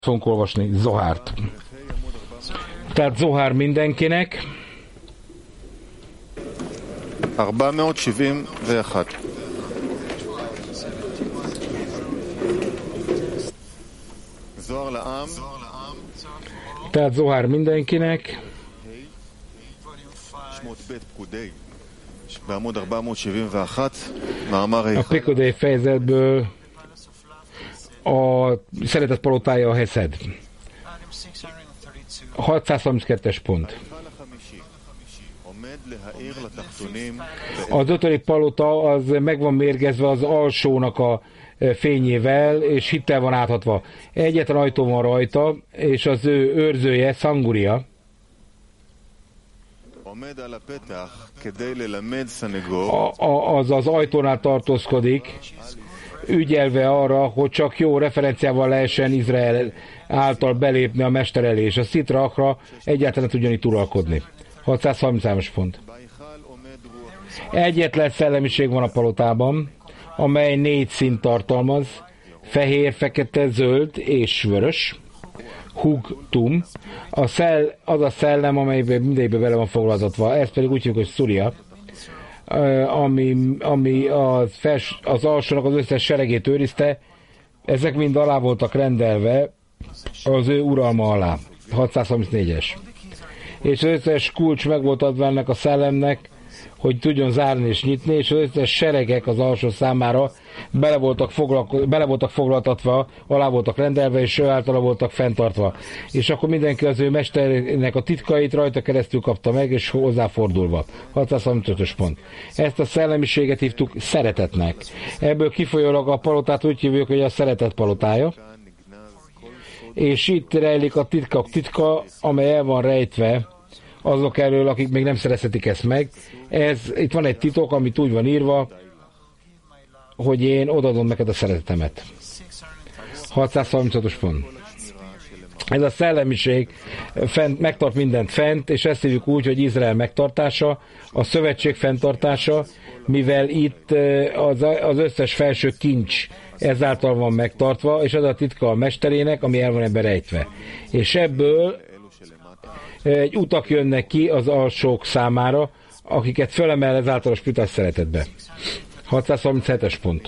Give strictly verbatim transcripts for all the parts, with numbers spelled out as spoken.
fogunk olvasni Zohárt. Tehát Zohár mindenkinek. négyszázhetvenegy. Tehát Zohár mindenkinek. A Pekudei fejezetből a szeretet palotája a Heszed. hatszázharminckettes pont. Az ötödik palota az meg van mérgezve az alsónak a fényével, és hittel van áthatva. Egyetlen ajtó van rajta, és az ő őrzője Szanguria. A, a, az az ajtónál tartózkodik, ügyelve arra, hogy csak jó referenciával lehessen Izrael által belépni a mester elé, és a Szitra Achra egyáltalán tudjon itt uralkodni. hatszázharmincas pont. Egyetlen szellemiség van a palotában, amely négy színt tartalmaz, fehér, fekete, zöld és vörös. Hugtum. A szell, az a szellem, amelyben mindegyikben bele van foglaltatva, ez pedig úgy hívjuk, hogy Szúria, ami, ami az, fels, az alsónak az összes seregét őrizte, ezek mind alá voltak rendelve az ő uralma alá. hatszázharmincnégyes. És az összes kulcs meg volt adva ennek a szellemnek, hogy tudjon zárni és nyitni, és az összes seregek az alsó számára bele voltak, foglalko- bele voltak foglaltatva, alá voltak rendelve, és ő általa voltak fenntartva. És akkor mindenki az ő mesterének a titkait rajta keresztül kapta meg, és hozzáfordulva. hatszázharmincötös pont. Ezt a szellemiséget hívtuk szeretetnek. Ebből kifolyólag a palotát úgy hívjuk, hogy a szeretet palotája. És itt rejlik a titkak titka, amely el van rejtve azok elől, akik még nem szerezhetik ezt meg. Ez, itt van egy titok, amit úgy van írva, hogy én odaadom neked a szeretetemet. hatszázharminchatos pont. Ez a szellemiség fent, megtart mindent fent, és ezt hívjuk úgy, hogy Izrael megtartása, a szövetség fenntartása, mivel itt az, az összes felső kincs ezáltal van megtartva, és az a titka a mesterének, ami el van ebben rejtve. És ebből egy utak jönnek ki az alsók számára, akiket fölemel ezáltal a spirituális szeretetbe. hatszázharminchetes pont.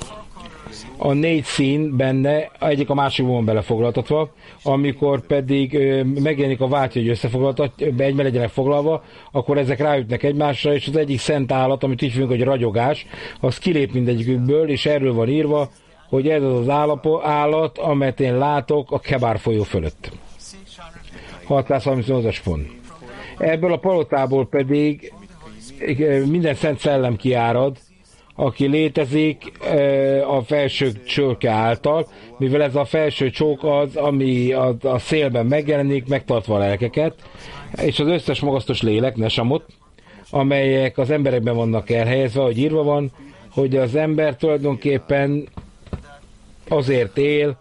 A négy szín benne, egyik a másikban van belefoglaltatva, amikor pedig ö, megjelenik a vágy, hogy összefoglaltat, egyben legyenek foglalva, akkor ezek ráütnek egymásra, és az egyik szent állat, amit így hívunk, hogy ragyogás, az kilép mindegyikükből, és erről van írva, hogy ez az az állapot, állat, amelyet én látok a Kebár folyó fölött. hatszázharmincnyolcas pont. Ebből a palotából pedig minden szent szellem kiárad, aki létezik a felső csók által, mivel ez a felső csók az, ami a, a szélben megjelenik, megtartva a lelkeket, és az összes magasztos lélek, nesamot, amelyek az emberekben vannak elhelyezve, hogy írva van, hogy az ember tulajdonképpen azért él,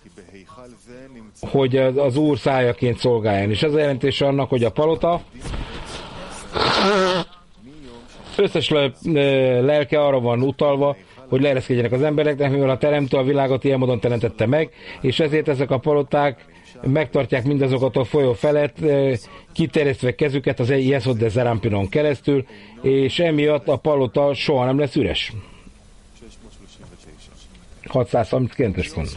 hogy az, az Úr szájaként szolgáljon. És ez a jelentése annak, hogy a palota összes lelke arra van utalva, hogy leereszkedjenek az embereknek, mivel a teremtő a világot ilyen módon teremtette meg, és ezért ezek a paloták megtartják mindazokat a folyó felett, kiterjesztve kezüket az Yesod de Zerampinon keresztül, és emiatt a palota soha nem lesz üres. hatszázharminckilences pont.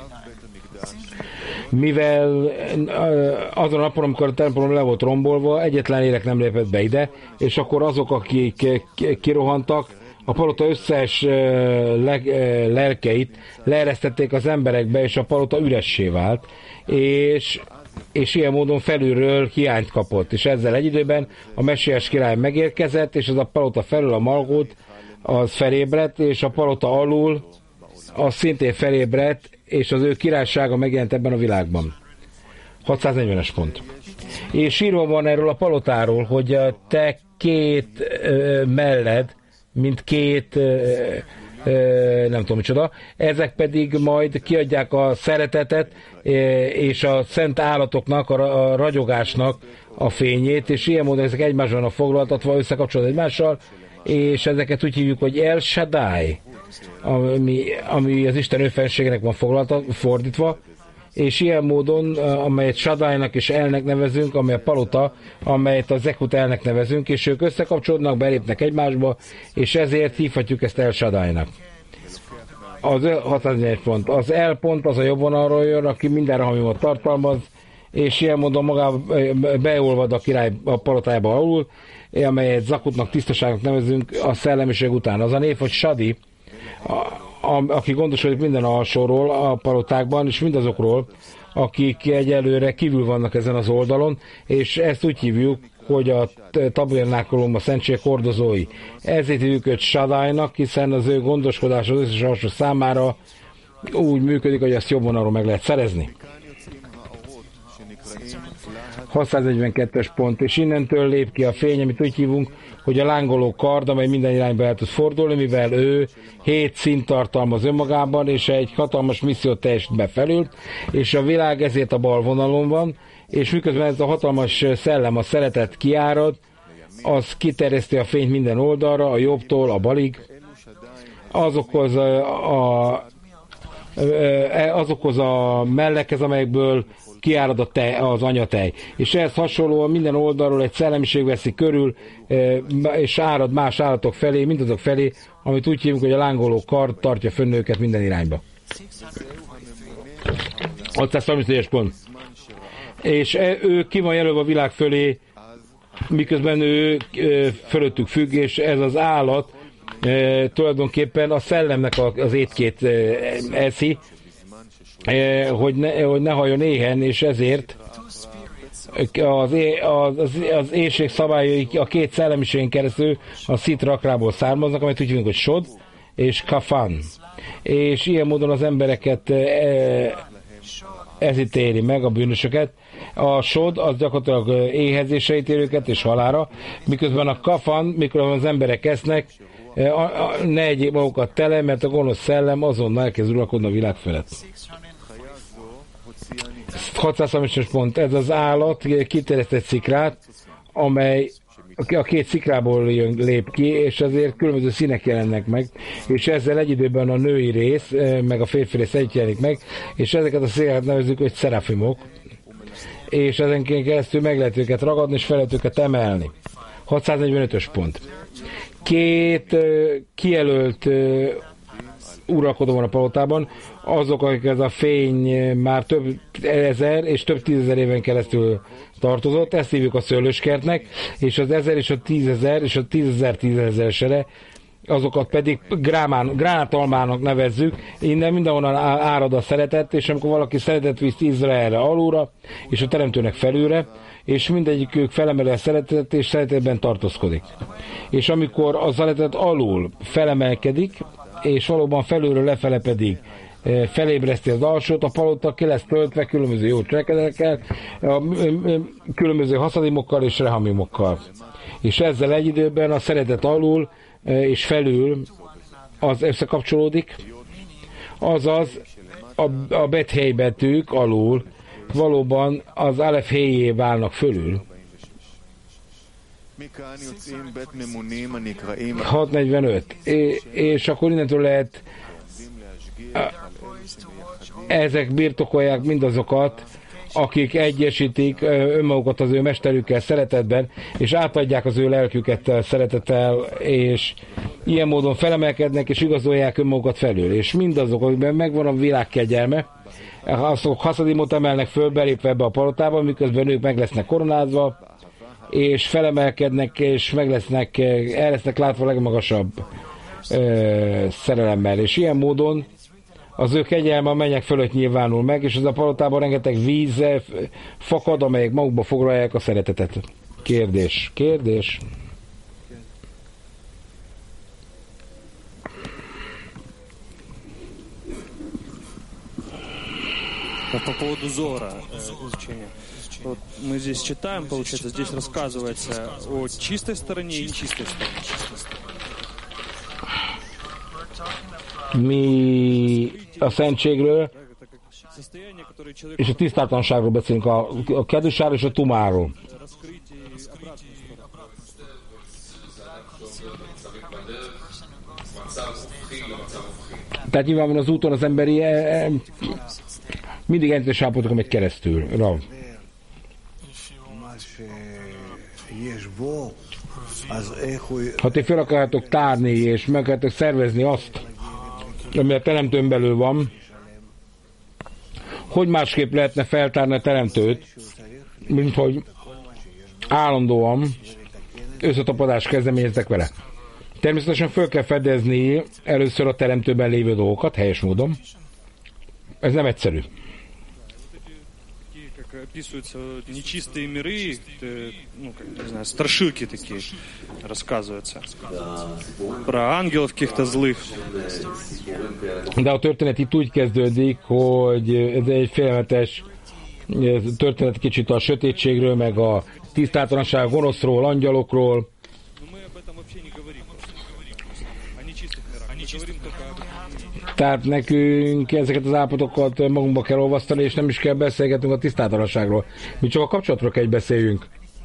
Mivel azon a napon, amikor a templom le volt rombolva, egyetlen lélek nem lépett be ide, és akkor azok, akik kirohantak, a palota összes lelkeit leeresztették az emberekbe, és a palota üressé vált, és, és ilyen módon felülről hiányt kapott, és ezzel egy időben a messiás király megérkezett, és az a palota felül a Malgót az felébredt, és a palota alul az szintén felébredt, és az ő királysága megjelent ebben a világban. hatszáznegyvenes pont. És írva van erről a palotáról, hogy a te két ö, melled, mint két ö, ö, nem tudom micsoda, ezek pedig majd kiadják a szeretetet ö, és a szent állatoknak, a, a ragyogásnak a fényét, és ilyen módon ezek egymásban a foglaltatva, összekapcsolódva egymással, és ezeket úgy hívjuk, hogy El Shaddai, ami, ami az Isten őfenségnek van foglalta, fordítva, és ilyen módon, amelyet Shaddainak és Elnek nevezünk, amely a palota, amelyet a Zekut Elnek nevezünk, és ők összekapcsolódnak, belépnek egymásba, és ezért hívhatjuk ezt El Shaddainak. Az hatszáznegyvenes pont. Az El pont az a jobb vonalról jön, aki minden rahamimot tartalmaz, és ilyen módon magába beolvad a király a palotájába alul, amelyet Zakutnak, tisztaságnak nevezünk a szellemiség után. Az a név, hogy Shadi, a, a, aki gondoskodik minden alsóról a palotákban, és mindazokról, akik egyelőre kívül vannak ezen az oldalon, és ezt úgy hívjuk, hogy a tabernákulum, a szentség hordozói. Ezért hívjuk őt Shaddainak, hiszen az ő gondoskodás az összes alsó számára úgy működik, hogy ezt jobban arról meg lehet szerezni. hatszáznegyvenkettes pont, és innentől lép ki a fény, amit úgy hívunk, hogy a lángoló kard, amely minden irányba el tud fordulni, mivel ő hét szint tartalmaz önmagában, és egy hatalmas missziót teljesít be felül, és a világ ezért a bal vonalon van, és miközben ez a hatalmas szellem, a szeretet kiárad, az kiterjeszti a fényt minden oldalra, a jobbtól a balig, azokhoz a, a, azokhoz a mellekhez, amelyekből kiárad a tej, az anyatej. És ehhez hasonlóan minden oldalról egy szellemiség veszi körül, és árad más állatok felé, mindazok felé, amit úgy hívunk, hogy a lángoló kard tartja fönn őket minden irányba. hatszázharmincnégyes pont. És ő ki van jelölve a világ fölé, miközben ő fölöttük függ, és ez az állat tulajdonképpen a szellemnek az étkét eszi, hogy ne, hogy ne halljon éhen, és ezért az, az, az, az éjség szabályai a két szellemiségen keresztül a szitrakrából származnak, amit úgy hívunk, hogy Sod és Kafan. És ilyen módon az embereket ez itt éri meg, a bűnösöket. A Sod az gyakorlatilag éhezésre ítéli őket és halálra, miközben a Kafan, mikor az emberek esznek, ne egyéb magukat tele, mert a gonosz szellem azonnal elkezd uralkodni a világ felett. hatszázharmincas pont. Ez az állat kiterjesztett szikrát, amely a két szikrából jön, lép ki, és ezért különböző színek jelennek meg, és ezzel egy időben a női rész, meg a férfi rész együtt jelenik meg, és ezeket a szikrákat nevezzük, hogy szerafimok, és ezenként keresztül meg lehet őket ragadni, és fel lehet őket emelni. hatszáznegyvenötös pont. Két uh, kijelölt uh, uralkodó van a palotában, azok, akik ez a fény már több ezer és több tízezer éven keresztül tartozott, ezt hívjuk a szőlőskertnek, és az ezer és a tízezer és a tízezer tízezresere, azokat pedig grámán, gránátalmának nevezzük, innen mindenhonnan árad a szeretet, és amikor valaki szeretet visz Izraelre alulra, és a teremtőnek felülre, és mindegyikük felemeli a szeretetet, és szeretetben tartózkodik. És amikor a szeretet alul felemelkedik, és valóban felülről lefele pedig felébreszti az alsót, a palota ki lesz töltve különböző jó cselekedekkel, különböző haszadimokkal és rehamimokkal. És ezzel egy időben a szeretet alul és felül az összekapcsolódik, azaz a, a bethely betűk alul valóban az alef héjé válnak fölül. hatszáznegyvenöt. És akkor innentől lehet ezek birtokolják mindazokat, akik egyesítik önmagukat az ő mesterükkel szeretetben, és átadják az ő lelküket szeretettel, és ilyen módon felemelkednek, és igazolják önmagukat felül. És mindazok, akikben megvan a világ kegyelme, azok haszadimot emelnek föl, belépve ebbe a palotába, miközben ők meg lesznek koronázva, és felemelkednek, és meg lesznek, el lesznek látva a legmagasabb ö, szerelemmel. És ilyen módon az ő kegyelme a mennyek fölött nyilvánul meg, és ez a palotában rengeteg víz fakad, amelyek magukba foglalják a szeretetet. Kérdés. Kérdés. По поводу Зора, изучения. Вот мы здесь читаем, получается, здесь рассказывается о чистой стороне и нечистой стороне. Mi a szentségről és a tisztátalanságról beszélünk, a, a kedvesságról és a tumáról. Tehát nyilvánvalóan az úton az emberi mindig egyes állapotokon megy keresztül. Rav. Ha ti fel akarjátok tárni, és meg akarjátok szervezni azt, ami a teremtőn belül van, hogy másképp lehetne feltárni a teremtőt, mint hogy állandóan összetapadást kezdeményeztek vele. Természetesen föl kell fedezni először a teremtőben lévő dolgokat, helyes módon. Ez nem egyszerű. Описываются нечистые миры, ну, как, не знаю, страшилки такие рассказываются. Про ангелов каких-то злых. De a történet itt úgy kezdődik, hogy ez egy félelmetes történet kicsit a sötétségről, meg a tisztátalanság, gonoszról, angyalokról. Tehát nekünk ezeket az állapotokat magunkba kell olvasztani, és nem is kell beszélgetnünk a tisztátalanságról. Mi csak a kapcsolatról kell beszéljünk.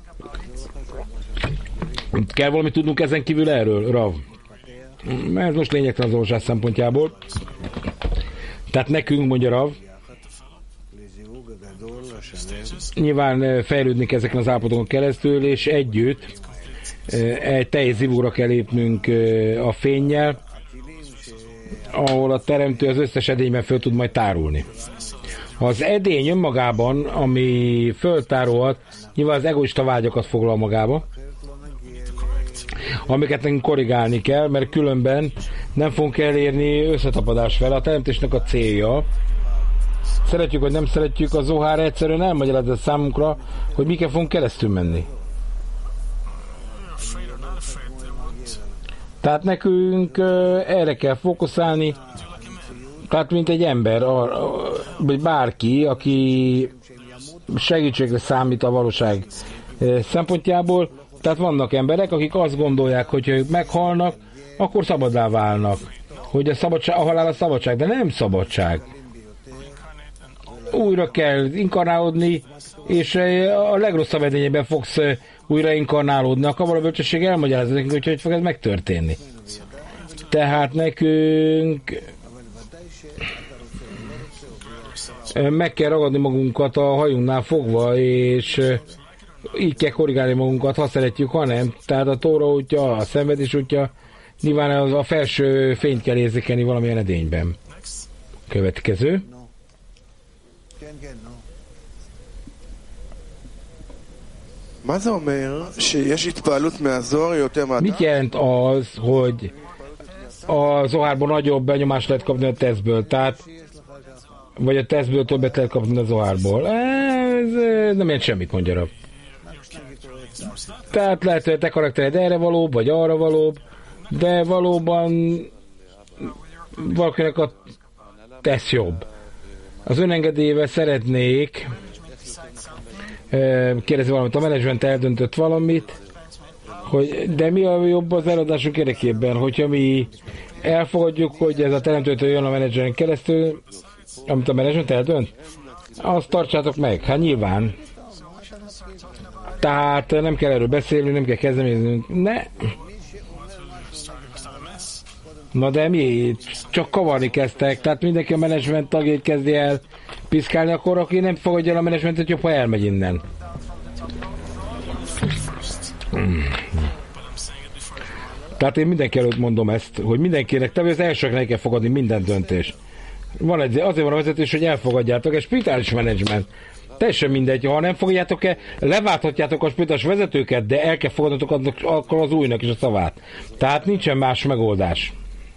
Kell valamit tudnunk ezen kívül erről, Rav? Ez most lényegtelen az olvasás szempontjából. Tehát nekünk, mondja Rav, nyilván fejlődni ezeken az állapotokon keresztül, és együtt egy teljes zivóra kell lépnünk a fénnyel, ahol a teremtő az összes edényben föl tud majd tárulni. Az edény önmagában, ami föltárolhat, nyilván az egoista vágyakat foglal magába, amiket nekünk korrigálni kell, mert különben nem fogunk elérni összetapadás fel. A teremtésnek a célja, szeretjük vagy nem szeretjük, a Zohár egyszerűen elmagyarázza számunkra, hogy miken fogunk keresztül menni. Tehát nekünk erre kell fókuszálni, tehát mint egy ember, vagy bárki, aki segítségre számít a valóság szempontjából. Tehát vannak emberek, akik azt gondolják, hogy ha ők meghalnak, akkor szabaddá válnak. Hogy a, szabadság, a halál a szabadság, de nem szabadság. Újra kell inkarnálódni, és a legrosszabb edényében fogsz újra inkarnálódni. A kabala bölcsesség elmagyarázza nekünk, hogy hogy fog ez megtörténni. Tehát nekünk meg kell ragadni magunkat a hajunknál fogva, és így kell korrigálni magunkat, ha szeretjük, ha nem. Tehát a tóra útja, a szenvedés útja, nyilván az a felső fényt kell érzékelni valamilyen edényben. Következő. Mit jelent az, hogy a Zohárból nagyobb benyomást lehet kapni a tesztből? Tehát, vagy a tesztből többet lehet kapni a Zohárból? Ez nem jelent semmit, mondja Rav. Tehát lehet, hogy a te karaktered erre valóbb, vagy arra valóbb, de valóban valakinek a tesz jobb. Az önengedélyével szeretnék kérdezni valamit, a menedzsment eldöntött valamit, hogy, de mi a jobb az eladásunk érdekében, hogyha mi elfogadjuk, hogy ez a teremtőtől jön a menedzseren keresztül, amit a menedzsment eldönt, azt tartsátok meg. Hát nyilván. Tehát nem kell erről beszélni, nem kell kezdeményeznünk. Ne. Na de mi? Csak kavarni kezdtek. Tehát mindenki a menedzsment tagjait kezdi el piszkálni, akkor aki nem fogadja el a menedzsmentet, jobb, ha elmegy innen. Tehát én mindenki előtt mondom ezt, hogy mindenkinek, te az elsőknek kell fogadni minden döntést. Van egy, azért van a vezetés, hogy elfogadjátok, egy spirituális menedzsment. Teljesen mindegy, ha nem fogadjátok el, leválthatjátok a spirituális vezetőket, de el kell fogadnotok akkor az újnak is a szavát. Tehát nincsen más megoldás.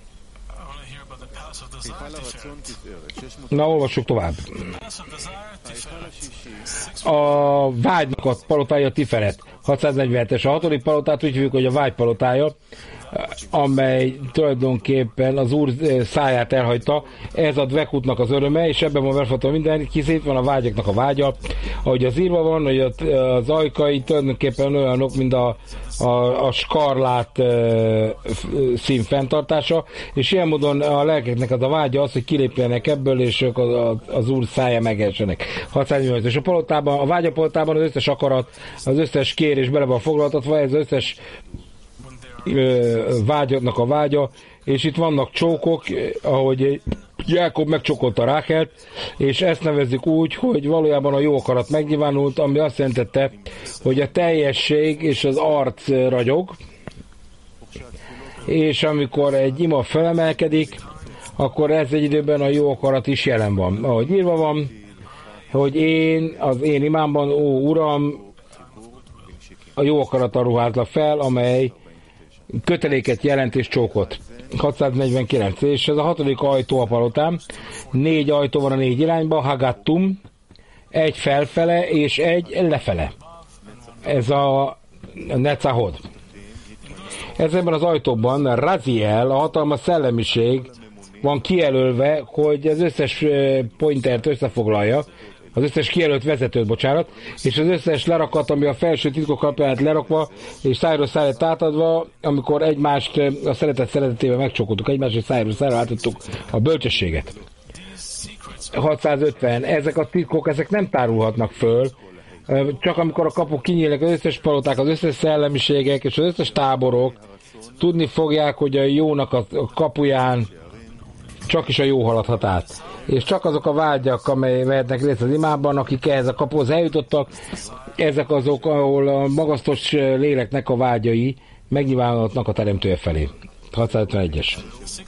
Na, olvassuk tovább. A vágynak a palotája Tiferet, hatszáznegyvenhetes. A hatodik palotát úgy hívjuk, hogy a vágy palotája, amely tulajdonképpen az Úr száját elhagyta. Ez a Dvekutnak az öröme, és ebben van verfatva minden, hisz van a vágyaknak a vágya. Ahogy az írva van, hogy az ajkai tulajdonképpen olyanok, mint a, a, a skarlát e, szín fenntartása, és ilyen módon a lelkeknek az a vágya az, hogy kilépjenek ebből, és ők az, az Úr szája megessenek. hatszáznyolcvan. És a palotában, a vágyapalotában az összes akarat, az összes kérés bele van foglaltatva, ez az összes vágyatnak a vágya, és itt vannak csókok, ahogy Jákob megcsokolta Ráhelt, és ezt nevezzük úgy, hogy valójában a jó akarat megnyilvánult, ami azt jelentette, hogy a teljesség és az arc ragyog, és amikor egy ima felemelkedik, akkor ez egy időben a jó akarat is jelen van. Ahogy írva van, hogy én, az én imámban, ó Uram, a jó akarattal ruházlak fel, amely köteléket jelent és csókot. hatszáznegyvenkilenc. És ez a hatodik ajtó a palotám. Négy ajtó van a négy irányba, Hagattum, egy felfele és egy lefele. Ez a Necahod. Ezekben az ajtóban Raziel, a hatalmas szellemiség van kijelölve, hogy az összes pointert összefoglalja, az összes kijelölt vezetőt, bocsánat, és az összes lerakat, ami a felső titkok alapján lerakva, és szájról szájra átadva, amikor egymást a szeretet szeretetével megcsokoltuk egymást, és szájról szájra átadtuk a bölcsességet. hatszázötven. Ezek a titkok, ezek nem tárulhatnak föl, csak amikor a kapuk kinyílnak, az összes paloták, az összes szellemiségek és az összes táborok tudni fogják, hogy a jónak a kapuján csak is a jó haladhat át. És csak azok a vágyak, amely vehetnek részt az imában, akik ehhez a kapuhoz eljutottak, ezek azok, ahol a magasztos léleknek a vágyai megnyilvánulhatnak a teremtője felé. hatszázötvenegyes.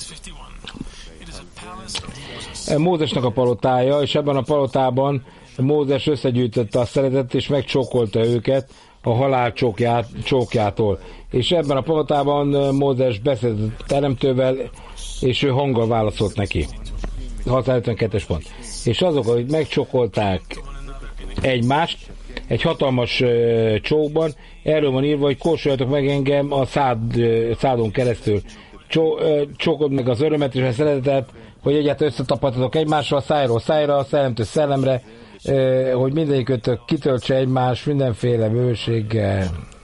Mózesnek a palotája, és ebben a palotában Mózes összegyűjtötte a szeretet, és megcsókolta őket a halál csókját, csókjától. És ebben a palotában Mózes beszélt a teremtővel, és ő hanggal válaszolt neki. hatszázötvenkettes pont. És azok, akik megcsokolták egymást egy hatalmas uh, csókban, erről van írva, hogy kóstoljatok meg engem a szád, uh, szádon keresztül. Csó, uh, csókod meg az örömet és a szeretetet, hogy egyáltalán összetapadtatok egymással, szájról szájra, szellemtől szellemre, uh, hogy mindegyikőtök kitöltse egymást mindenféle bőséggel.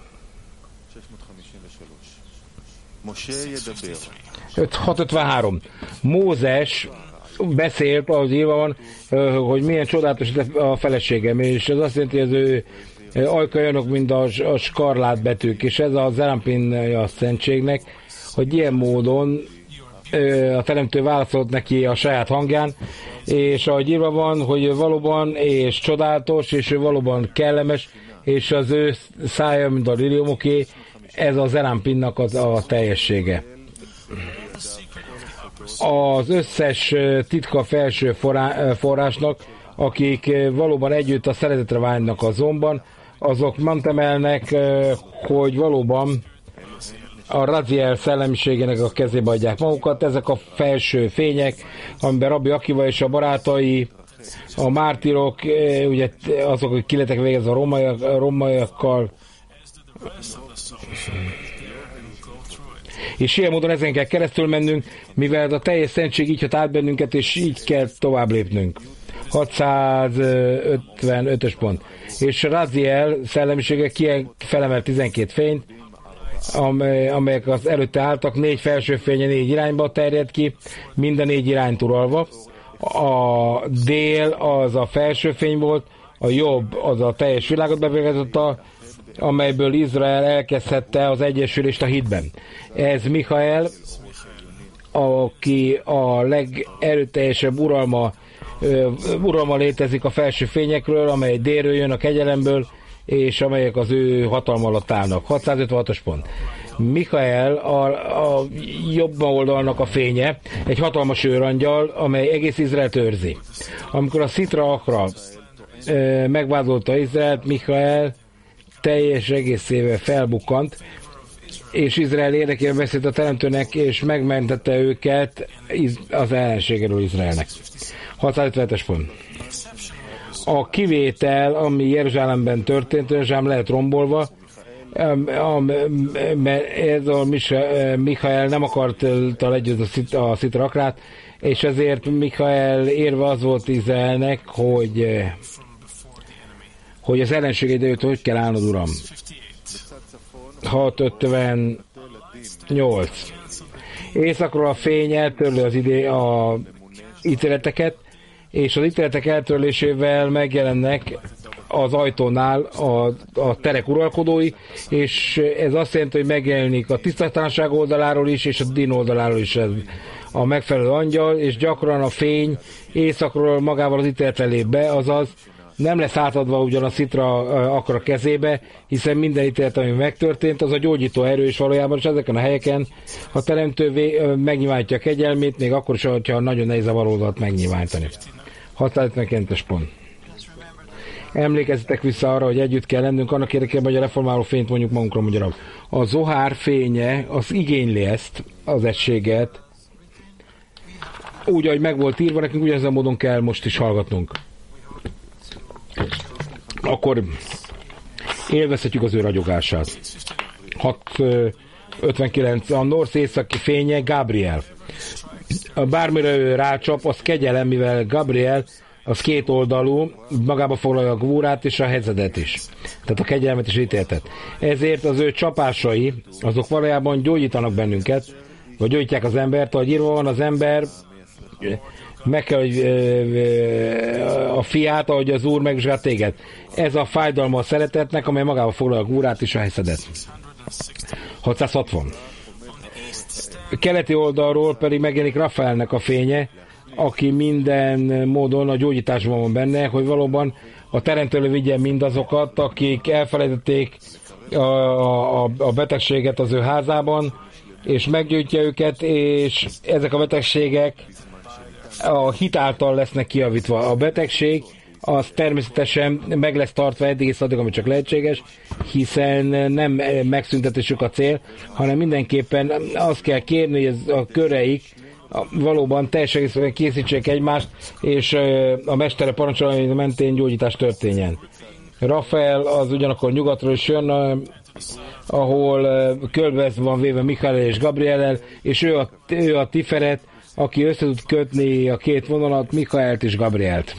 hatszázötvenhárom. Mózes beszélt, ahogy írva van, hogy milyen csodálatos a feleségem, és ez azt jelenti, hogy az ő ajkai olyanok, mint a, a skarlát betűk, és ez a zerampinja a szentségnek, hogy ilyen módon a teremtő válaszolt neki a saját hangján, és ahogy írva van, hogy valóban és csodálatos, és ő valóban kellemes, és az ő szája, mint a liliumoké, ez a zerampinnak az a teljessége. Az összes titka felső forrásnak, akik valóban együtt a szeretetre vágynak azonban, azok mantemelnek, hogy valóban a Raziel szellemiségének a kezébe adják magukat. Ezek a felső fények, amiben Rabbi Akiva és a barátai, a mártirok, ugye azok, akik kiletek végezve a romaiak, romaiakkal, és ilyen módon ezen kell keresztül mennünk, mivel a teljes szentség így hat át bennünket, és így kell tovább lépnünk. hatszázötvenötös pont. És Raziel szellemisége felemel tizenkét fényt, amely, amelyek az előtte álltak, négy felső fénye négy irányba terjed ki, minden négy irányt uralva. A dél az a felső fény volt, a jobb az a teljes világot bebélgetotta, amelyből Izrael elkezdhette az egyesülést a hitben. Ez Michael, aki a legerőteljesebb uralma, uralma létezik a felső fényekről, amely délről jön a kegyelemből, és amelyek az ő hatalma alatt állnak. hatszázötvenhatos pont. Michael a, a jobb oldalnak a fénye, egy hatalmas őrangyal, amely egész Izraelt őrzi. Amikor a Szitra Akra megvádolta Izraelt, Michael teljes egészével felbukkant, és Izrael érdekében beszélt a teremtőnek, és megmentette őket az ellenségéről Izraelnek. hatszázötvenhetes pont. A kivétel, ami Jeruzsálemben történt, Jeruzsálem lehet rombolva, ez a Michael nem akarta legyőzni a Szitra Akrát, és ezért Michael érve az volt Izraelnek, hogy hogy az ellenség idejött, hogy kell állnod, Uram. hatszázötvennyolc. Északról a fény eltörli az idé a ítéleteket, és az ítéletek eltörlésével megjelennek az ajtónál a, a terek uralkodói, és ez azt jelenti, hogy megjelenik a tisztaságtalanság oldaláról is, és a din oldaláról is ez a megfelelő angyal, és gyakran a fény északról magával az ítéletre lép be, azaz nem lesz átadva ugyan a szitra akkor a kezébe, hiszen minden ítélet, ami megtörtént, az a gyógyító erő, és valójában, és ezeken a helyeken a teremtő megnyilvánítja a kegyelmét, még akkor is, hogyha nagyon nehéz a valódat megnyilvánítani. hatszázötvenkilences pont. Emlékezzetek vissza arra, hogy együtt kell lennünk annak érdekében, hogy a reformáló fényt mondjuk magunkra magyarul. A Zohár fénye, az igényli ezt, az egységet, úgy, ahogy meg volt írva, nekünk ugyanezen módon kell most is hallgatnunk. Akkor élvezhetjük az ő ragyogását. hatszázötvenkilenc. A norsz északi fénye Gabriel. Bármire ő rácsap, az kegyelem, mivel Gabriel az két oldalú, magába foglalja a gvúrát és a hezedet is. Tehát a kegyelmet és ítéletet. Ezért az ő csapásai, azok valójában gyógyítanak bennünket, vagy gyógyítják az embert, ahogy írva van, az ember meg kell, hogy a fiát, ahogy az Úr megvizsgált téged. Ez a fájdalma a szeretetnek, amely magába foglalja a gvúrát és a hezedet. hatszázhatvan. Keleti oldalról pedig megjelenik Rafaelnek a fénye, aki minden módon a gyógyításban van benne, hogy valóban a teremtő vigye mindazokat, akik elfelejtették a, a, a betegséget az ő házában, és meggyógyítja őket, és ezek a betegségek a hit által lesznek kijavítva. A betegség az természetesen meg lesz tartva eddig addig, ami csak lehetséges, hiszen nem megszüntetésük a cél, hanem mindenképpen azt kell kérni, hogy ez a köreik valóban teljes egészben készítsék egymást, és a mestere parancsolja, mentén gyógyítás történjen. Rafael az ugyanakkor nyugatról is jön, ahol körbe van véve Michael és Gabriellel, és ő a, ő a Tiferet, aki össze tud kötni a két vonalat, Michaelt és Gabrielt.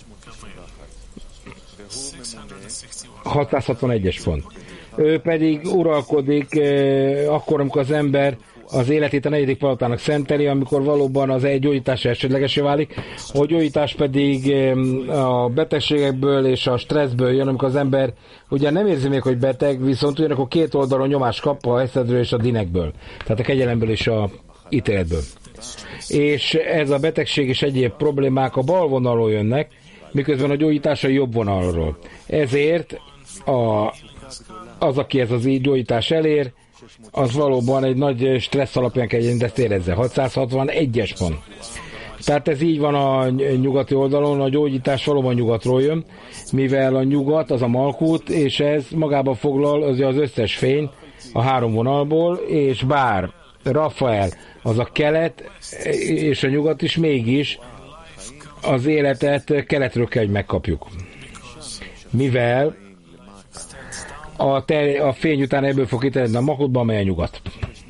hatszázhatvanegyes pont. Ő pedig uralkodik eh, akkor, amikor az ember az életét a negyedik palotának szenteli, amikor valóban az egy gyógyítás elsődlegesé válik, a gyógyítás pedig a betegségekből és a stresszből jön, amikor az ember ugye nem érzi még, hogy beteg, viszont ugyanakkor két oldalon nyomást kap a eszedről és a dinekből, tehát a kegyelemből és a ítéletből. És ez a betegség és egyéb problémák a bal vonalról jönnek, miközben a gyógyítás a jobb vonalról. Ezért a, az, aki ez az így gyógyítás elér, az valóban egy nagy stressz alapján kell, hogy ezt érezze. hatszázhatvanegyes pont. Tehát ez így van a nyugati oldalon, a gyógyítás valóban nyugatról jön, mivel a nyugat az a malkút, és ez magában foglal az, az összes fény a három vonalból, és bár Rafael az a kelet, és a nyugat is, mégis az életet keletről kell, hogy megkapjuk. Mivel a, ter- a fény után ebből fog kiterjedni a makutba, amely a nyugat.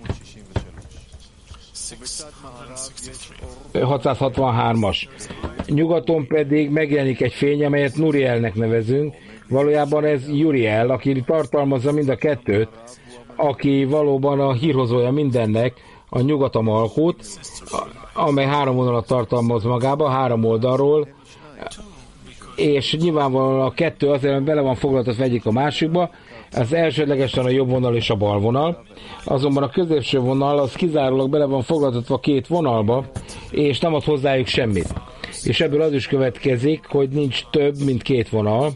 hatszázhatvanhármas. Nyugaton pedig megjelenik egy fény, amelyet Nurielnek nevezünk. Valójában ez Uriel, aki tartalmazza mind a kettőt, aki valóban a hírhozója mindennek, a nyugat a malkut, amely három vonalat tartalmaz magába, három oldalról, és nyilvánvalóan a kettő azért, mert bele van foglaltatva egyik a másikba, az elsődlegesen a jobb vonal és a bal vonal, azonban a középső vonal az kizárólag bele van foglaltatva két vonalba, és nem ad hozzájuk semmit. És ebből az is következik, hogy nincs több, mint két vonal,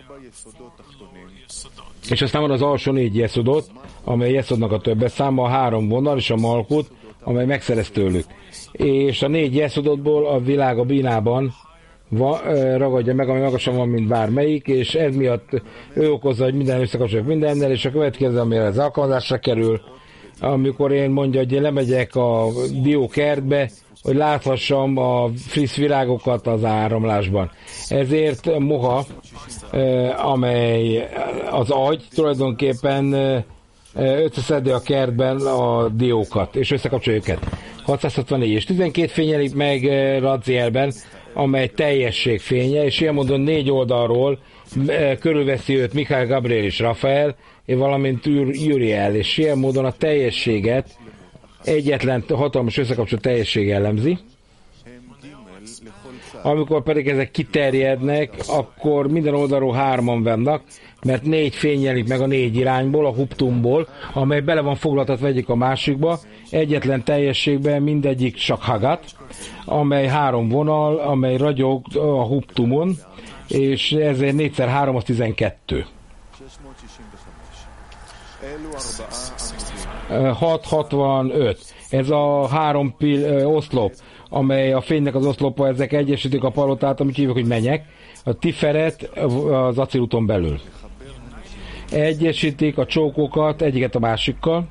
és aztán van az alsó négy jeszudot, amely jeszodnak a többes száma, a három vonal és a malkut, amely megszerez tőlük. És a négy jeszudotból a világ a bínában va, ragadja meg, ami magasan van, mint bármelyik, és ez miatt ő okozza, hogy minden összekapcsoljuk mindennel, és a következő, amire az alkalmazásra kerül, amikor én mondja, hogy én lemegyek a diókertbe, hogy láthassam a friss virágokat az áramlásban. Ezért moha, amely az agy tulajdonképpen összeszedi a kertben a diókat, és összekapcsolja őket. hatszázhatvannégy és tizenkét fényelik meg Razielben, amely teljesség fénye, és ilyen módon négy oldalról körülveszi őt Michael, Gabriel és Rafael, valamint Uriel, és ilyen módon a teljességet egyetlen hatalmas összekapcsoló teljesség jellemzi, Amikor pedig ezek kiterjednek, akkor minden oldalról hárman vannak, mert négy fény jelenik meg a négy irányból, a huptumból, amely bele van foglaltatva egyik a másikba, egyetlen teljességben mindegyik csak hagat, amely három vonal, amely ragyog a huptumon, és ezért négyszer három az tizenkettő. hat hatvanöt. Ez a három pil, oszlop, amely a fénynek az oszlopa, ezek egyesítik a palotát, amit hívjuk, hogy menyek, a tiferet az acélúton belül. Egyesítik a csókokat egyiket a másikkal,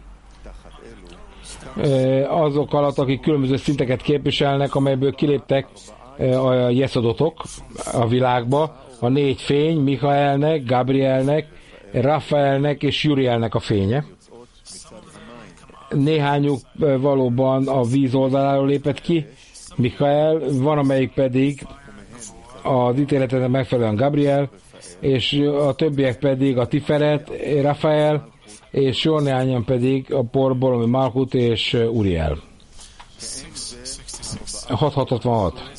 azok alatt, akik különböző szinteket képviselnek, amelyből kiléptek a jeszodotok a világba, a négy fény, Michaelnek, Gabrielnek, Rafaelnek és Jurielnek a fénye. Néhányuk valóban a víz oldaláról lépett ki, Michael, van amelyik pedig az ítéletet megfelelően Gabriel, és a többiek pedig a Tiferet, Rafael, és jó néhányan pedig a porból, ami Malkut és Uriel. hat hatvanhat.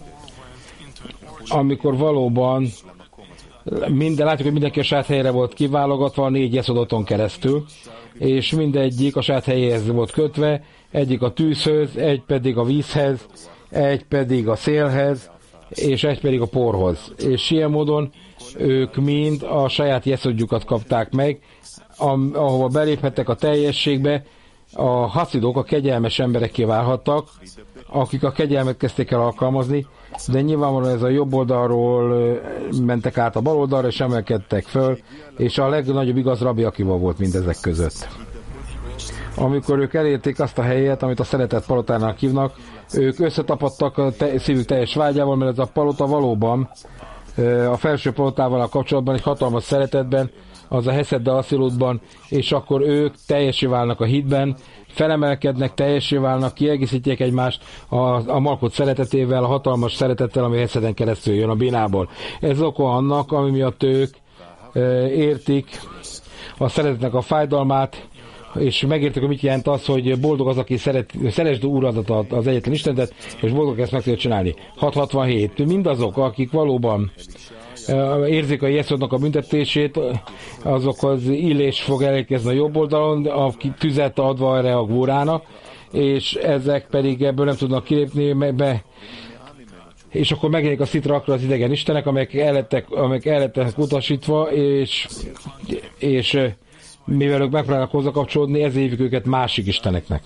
Amikor valóban minden, látjuk, hogy mindenki a saját helyére volt kiválogatva a négy jeszodoton keresztül, és mindegyik a saját helyéhez volt kötve, egyik a tűzhöz, egy pedig a vízhez, egy pedig a szélhez, és egy pedig a porhoz. És ilyen módon ők mind a saját jeszodjukat kapták meg, ahova beléphettek a teljességbe, a haszidok, a kegyelmes emberekké válhattak, akik a kegyelmet kezdték el alkalmazni, de nyilvánvalóan ez a jobb oldalról mentek át a bal oldalra, és emelkedtek föl, és a legnagyobb igaz Rabbi Akiva volt mindezek között. Amikor ők elérték azt a helyet, amit a szeretett palotának hívnak, ők összetapadtak a te- szívük teljes vágyával, mert ez a palota valóban a felső palotával a kapcsolatban egy hatalmas szeretetben, az a Hesed Asszilutban, és akkor ők teljesé válnak a hitben, felemelkednek, teljesé válnak, kiegészítják egymást a, a Malkut szeretetével, a hatalmas szeretettel, ami Heszeden keresztül jön a Binából. Ez oka annak, ami miatt ők e, értik a szeretetnek a fájdalmát, és megértik, hogy mit jelent az, hogy boldog az, aki szeret, szeresd Úradat, az egyetlen Istenet, és boldog ezt meg tudja csinálni. hat hatvanhét. Mindazok, akik valóban érzik a jeszodnak a büntetését, azokhoz illés fog elérkezni a jobb oldalon, aki tüzet adva erre a górának, és ezek pedig ebből nem tudnak kilépni, be, és akkor megjelenik a szitrakra az idegen istenek, amelyek ellettek, amelyek ellettek utasítva, és, és mivel ők megpróbálnak hozzákapcsolódni, ezért hívjuk őket másik isteneknek.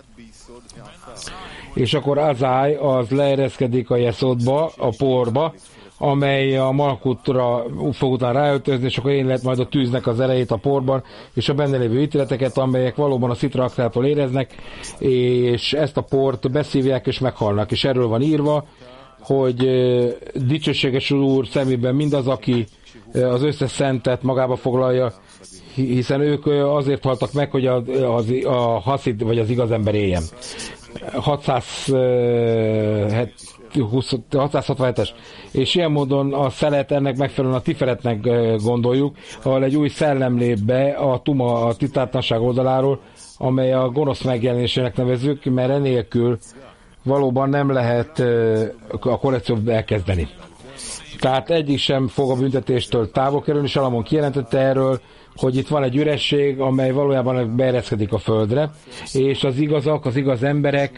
És akkor Azály az leereszkedik a jeszodba, a porba, amely a Malkutra fog után ráöltözni, és akkor én lehet majd a tűznek az erejét a porban, és a benne lévő ítéleteket, amelyek valóban a szitra aktától éreznek, és ezt a port beszívják és meghalnak. És erről van írva, hogy dicsőséges Úr szemében mindaz, aki az összes szentet magába foglalja, hiszen ők azért haltak meg, hogy a, az, a haszid, vagy az igaz ember éljen. hatszázhatvanhetes. És ilyen módon a szelet ennek megfelelően a Tiferetnek gondoljuk, ahol egy új szellem lép be a Tuma, a titátlanság oldaláról, amely a gonosz megjelenésének nevezzük, mert enélkül valóban nem lehet a korrekciót elkezdeni. Tehát egyik sem fog a büntetéstől távol kerülni, Salamon kijelentette erről, hogy itt van egy üresség, amely valójában beereszkedik a földre, és az igazak, az igaz emberek,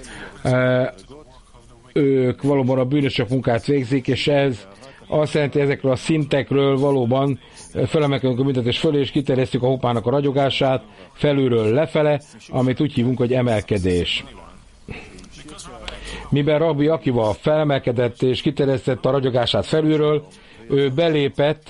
ők valóban a bűnösök munkát végzik, és ez azt jelenti, ezekről a szintekről valóban felemelkedünk a büntetés fölé, és kiterjesztjük a hopának a ragyogását felülről lefele, amit úgy hívunk, hogy emelkedés. Miben Rabbi Akiva felemelkedett és kiterjesztette a ragyogását felülről, ő belépett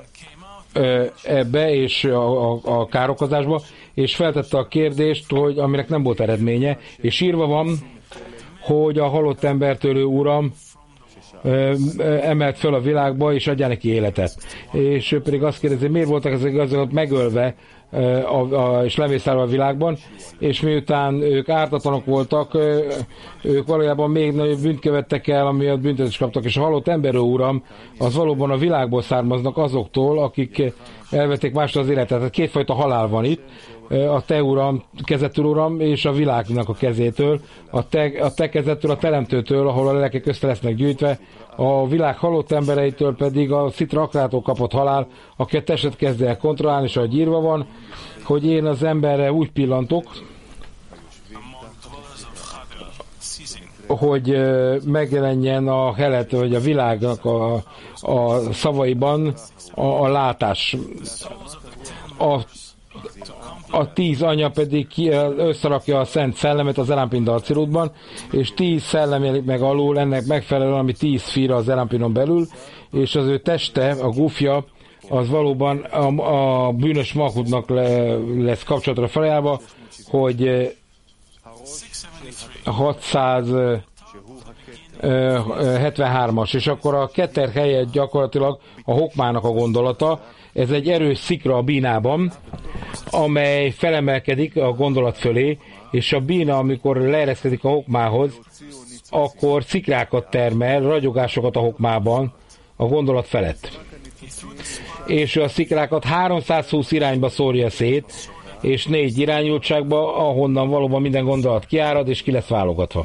ebbe és a, a, a károkozásba, és feltette a kérdést, hogy aminek nem volt eredménye, és írva van, hogy a halott embertől ő Uram emelt föl a világba, és adjál neki életet. És ő pedig azt kérdezi, miért voltak ezek igazok megölve a, a, és lemészárva a világban, és miután ők ártatlanok voltak, ők valójában még nagyobb bűnt követtek el, amiatt büntetést kaptak, és a halott emberő uram, az valóban a világból származnak azoktól, akik elvették másra az életet. Tehát kétfajta halál van itt, a te uram, kezettől uram, és a világnak a kezétől, a te, a te kezettől, a teremtőtől, ahol a lelkek össze lesznek gyűjtve, a világ halott embereitől pedig a Szitra Akrától kapott halál, aki a testet kezd el kontrollálni, és ahogy írva van, hogy én az emberre úgy pillantok, hogy megjelenjen a helet, vagy a világnak a, a szavaiban a, a látás. A, a tíz anya pedig összerakja a Szent Szellemet az Elámpin Dalcirútban, és tíz szellem jelenik meg alul, ennek megfelelően, ami tíz fira az Elámpinon belül, és az ő teste, a gufja, az valóban a, a bűnös Malkutnak le, lesz kapcsolatra felajánlva, hogy hatszázhetvenhármas, és akkor a ketter helyett gyakorlatilag a hokmának a gondolata, ez egy erős szikra a bínában, amely felemelkedik a gondolat fölé, és a bína, amikor leereszkedik a hokmához, akkor szikrákat termel, ragyogásokat a hokmában a gondolat felett. És a szikrákat háromszázhúsz irányba szórja szét, és négy irányultságba, ahonnan valóban minden gondolat kiárad, és ki lesz válogatva.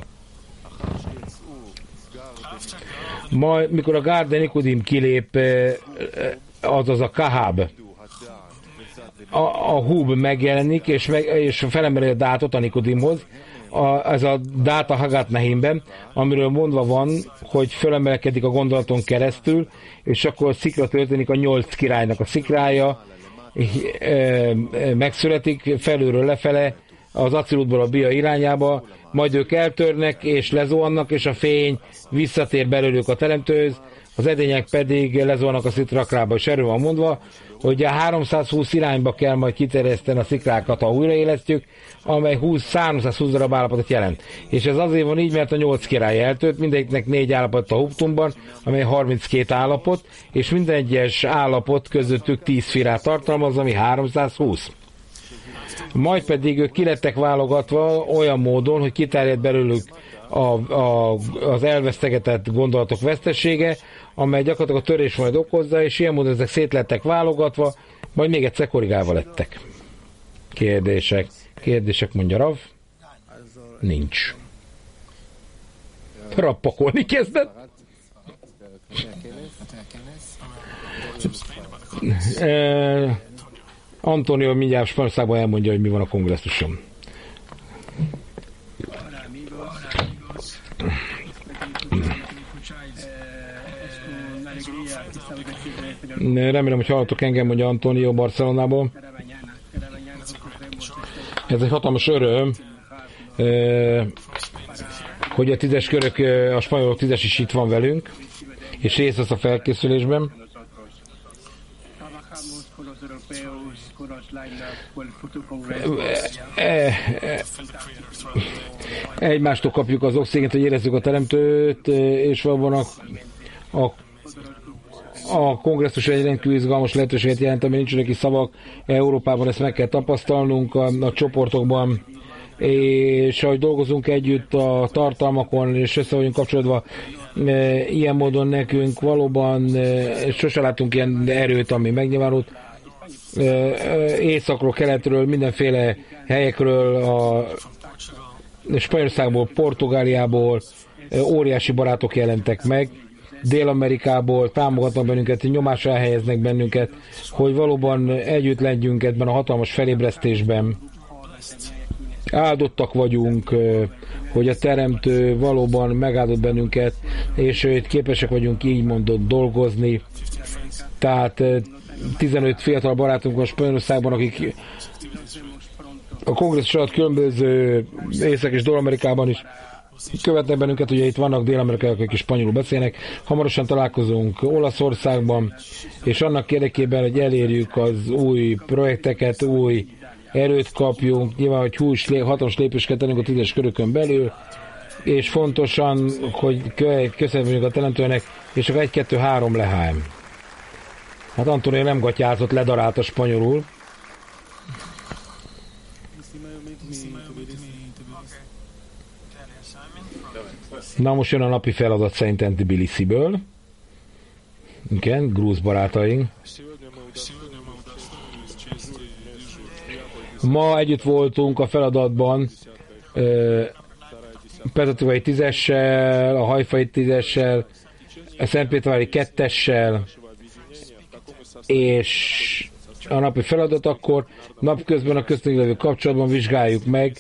Majd, mikor a Gárde Nikodim kilép, azaz a Kahab, a, a Hub megjelenik, és, meg, és felemeli a dátot a Nikodimhoz, a, ez a dát a Hagat Nehimben, amiről mondva van, hogy fölemelkedik a gondolaton keresztül, és akkor szikra történik a nyolc királynak a szikrája, e, e, megszületik felülről lefele, az Acilútból a Bia irányába, majd ők eltörnek, és lezuhannak, és a fény visszatér belőlük a teremtőhöz, az edények pedig lezuhannak a Szitra Akrába, és erről van mondva, hogy a háromszázhúsz irányba kell majd kiterjeszteni a szikrákat, ha újraélesztjük, amely háromszázhúsz darab állapotot jelent. És ez azért van így, mert a nyolc király eltört, mindegyiknek négy állapot a Huptumban, amely harminckét állapot, és minden egyes állapot közöttük tíz firát tartalmaz, ami háromszázhúsz. Majd pedig ők kilettek válogatva olyan módon, hogy kiterjed belőlük a, a, az elvesztegetett gondolatok vesztessége, amely gyakorlatilag a törés majd okozza, és ilyen módon ezek szét lettek válogatva, majd még egyszer korrigálva lettek. Kérdések. Kérdések, mondja Rav. Nincs. Rav pakolni kezdett. E, Antonio mindjárt Spanyolországban elmondja, hogy mi van a kongresszuson. Remélem, hogy hallottok engem, mondja Antonio Barcelonából. Ez egy hatalmas öröm, hogy a tízes körök, a spanyolok tízes is itt van velünk, és részt vesz a felkészülésben. Egymástól kapjuk az oxigént, hogy érezzük a teremtőt, és valóban a, a, a kongresszus egy rendkívül izgalmas lehetőséget jelent, ami nincs neki szavak. Európában ezt meg kell tapasztalnunk a, a csoportokban, és ahogy dolgozunk együtt a tartalmakon, és össze vagyunk kapcsolódva, e, ilyen módon nekünk valóban e, sose látunk ilyen erőt, ami megnyilvánult. E, e, északról, keletről, mindenféle helyekről, a Spanyolországból, Portugáliából e, óriási barátok jelentek meg, Dél-Amerikából támogatnak bennünket, nyomásra elhelyeznek bennünket, hogy valóban együtt legyünk ebben a hatalmas felébresztésben. Áldottak vagyunk, hogy a Teremtő valóban megáldott bennünket, és hogy képesek vagyunk így mondott dolgozni. Tehát tizenöt fiatal barátunk van Spanyolországban, akik a kongresszus alatt különböző Észak- és Dél-Amerikában is követnek bennünket, ugye itt vannak dél-amerikaiak, akik spanyolul beszélnek. Hamarosan találkozunk Olaszországban, és annak érdekében, hogy elérjük az új projekteket, új erőt kapjunk, nyilván, hogy hús, hatalmas lépéseket tennünk a tízes körökön belül, és fontosan, hogy köszönjük a teremtőnek, és csak egy, kettő, három lehány. Hát Antonio nem gatyázott, ledarált a spanyolul. Na most jön a napi feladat szerintem Tbilisiből. Igen, grúz barátaink. Ma együtt voltunk a feladatban Petőtői tízessel, a Hajfai tízessel, a Szentpétervári kettessel, és a napi feladat akkor napközben a köztünk lévő kapcsolatban vizsgáljuk meg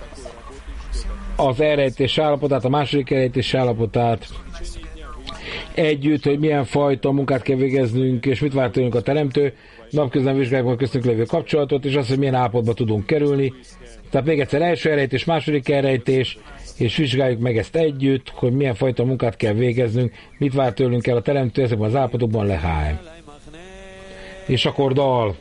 az elrejtés állapotát, a második elrejtés állapotát együtt, hogy milyen fajta munkát kell végeznünk, és mit vár tőlünk a teremtő. Napközben vizsgáljuk meg a köztünk lévő kapcsolatot, és azt, hogy milyen állapotba tudunk kerülni. Tehát még egyszer első elrejtés, második elrejtés, és vizsgáljuk meg ezt együtt, hogy milyen fajta munkát kell végeznünk, mit vár tőlünk el a teremtő ezekben az állapotokban lehány. És akkor dal.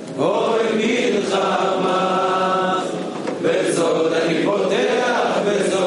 Bezod, אני פותח, bezod.